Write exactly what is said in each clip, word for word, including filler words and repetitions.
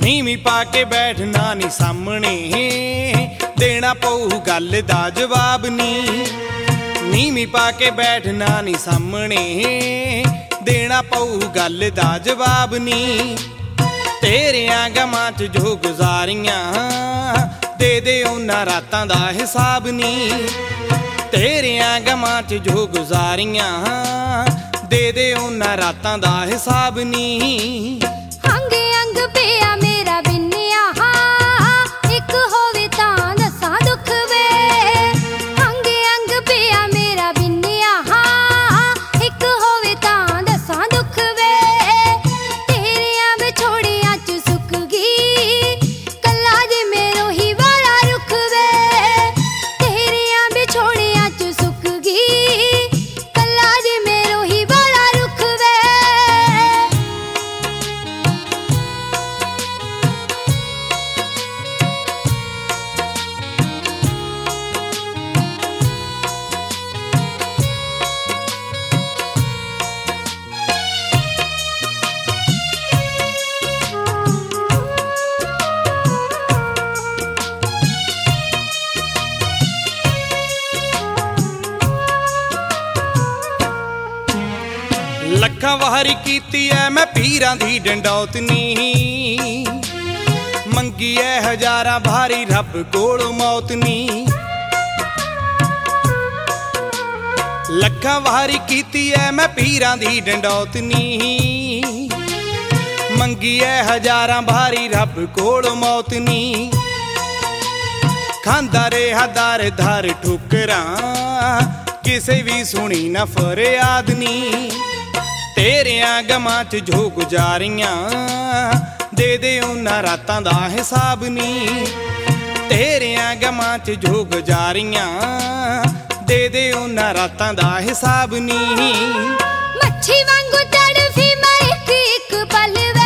नीवी पा के बैठना नी सामने, देना पऊ गल दा जवाब नी। नीवी पा के बैठना नी सामने, देना पऊ गल दा जवाब नी। तेरियां गमां च जो गुजारियां, दे दे उन्हां रातां दा हिसाब नी। तेरियां गमां च जो गुजारियां, दे दे उन्हां रातां दा हिसाब नी। अंग अंग पिया मेरा बिन्निया, एक होवे तां दसां दुख वे। अंग अंग पिया मेरा बिन्निया, एक होवे तां दसां दुख वे। तेरियां विछोड़ियां च सुक गई, कल्ला जे मेरो ही वाला रुख वे। तेरियां विछोड़ियां च सुक गई, कल्ला जे मेरो ही वाला रुख वे। लखां वारी कीती ऐ मैं पीरां दी डंडौत नी, मंगी ऐ हजारां भारी रब कोल मौत नी। लखां वारी कीती ऐ मैं पीरां दी डंडौत नी, मंगी ऐ हजारां भारी रब कोल मौत नी। खांदा रेहा दर दर ठुकरां, किसे भी सुनी ना फरियाद नी। तेरियां गमां च जो गुजारियां, दे दे उन्हां रातां दा हिसाब नी। तेरियां गमां च जो गुजारियां, दे दे उन्हां रातां दा हिसाब नी। मच्छी वांगू तड़फी मैं एक एक पल वे,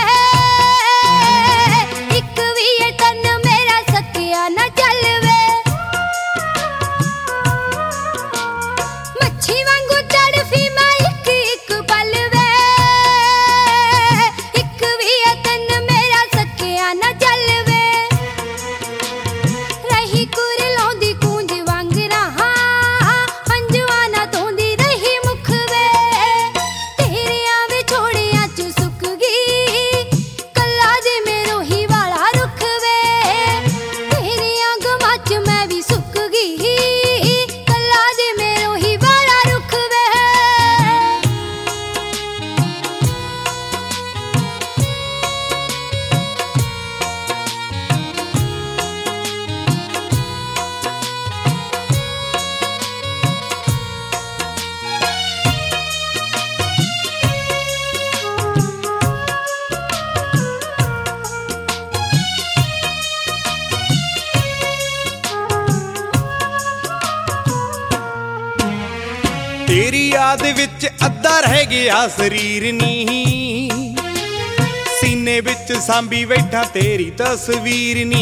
एक भी ये तन मेरा सकिया ना चल वे। मच्छी वांगू तड़फी मैं एक एक पल वे, एक भी ये तन मेरा सकिया ना चल वे। रही कुरलों दी कूंज वांग रहा, अंजवाना तोंदी रही मुख वे। तेरियां विछोड़ियां च सुक गई, कल्ला जे मेरो ही वाला रुख वे। तेरियां गमां च मैं भी सुक गई, कल्ला जे मेरो ही वाला रुख वे। तेरी याद विच अद्धा रह गया शरीर नी, सीने विच सांभी बैठा तेरी तस्वीर नी।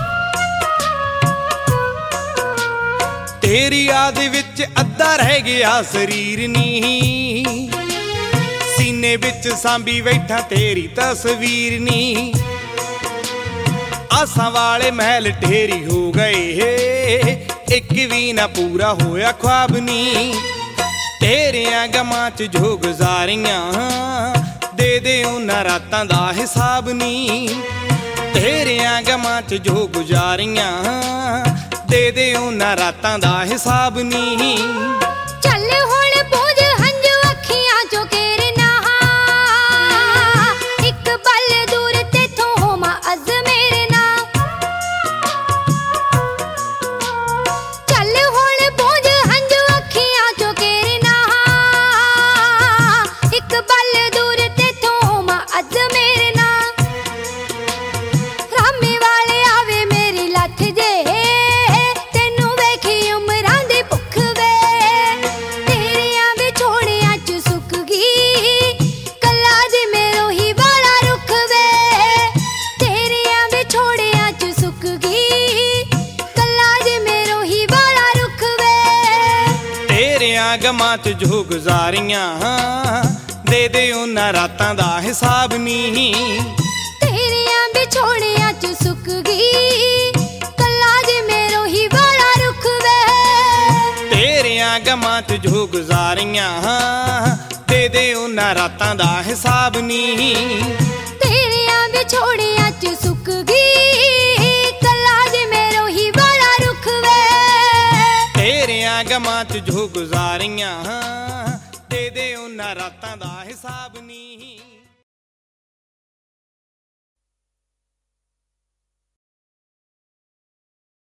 तेरी याद विच अद्धा रह गया शरीर नी, सीने विच सांभी बैठा तेरी तस्वीर नी। आसां वाले महल ढेरी हो गए, एक भी ना पूरा होया ख्वाब नी। तेरियां गमां च जो गुजारियां, दे दे उन्हां रातां दा हिसाब नी। तेरियां गमां च जो गुजारियां, दे दे उन्हां रातां दा हिसाब नी। चल हुण पूज हंझू अखियां चों केरना, एक पल दूर तेथों होवां अज मेरे ना। चल हुण पूज हंझू अखियां चों केरना, एक पल दूर तेथों होवां अज मेरे ना। रामे वाले आवे मेरी लठ जे, तेनू वेखी उमरां दी भुख वे। तेरियां विछोड़ियां च सुक गई, कल्ला जे मेरो ही वाला रुख वे। तेरियां विछोड़ियां च सुक गई, कल्ला जे मेरो ही वाला रुख वे। तेरियां गमां च जो गुजारियां, दे दे उन्हां रातां दा हिसाब नी। तेरियां विछोड़ियां ਚ ਜੋ ਗੁਜ਼ਾਰੀਆਂ ਦੇ ਦੇ ਉਹਨਾਂ ਰਾਤਾਂ ਦਾ ਹਿਸਾਬ ਨੀ। ਤੇਰਿਆਂ ਵਿਛੋੜਿਆਂ ਚ ਸੁੱਕ ਗਈ ਕੱਲਾ ਜਿਵੇਂ ਰੋਹੀ ਵਾਲਾ ਰੁੱਖ ਵੇ। ਤੇਰਿਆਂ ਗਮਾਂ ਚ ਜੋ ਗੁਜ਼ਾਰੀਆਂ ਦੇ ਦੇ ਉਹਨਾਂ ਰਾਤਾਂ ਦਾ ਹਿਸਾਬ ਨੀ।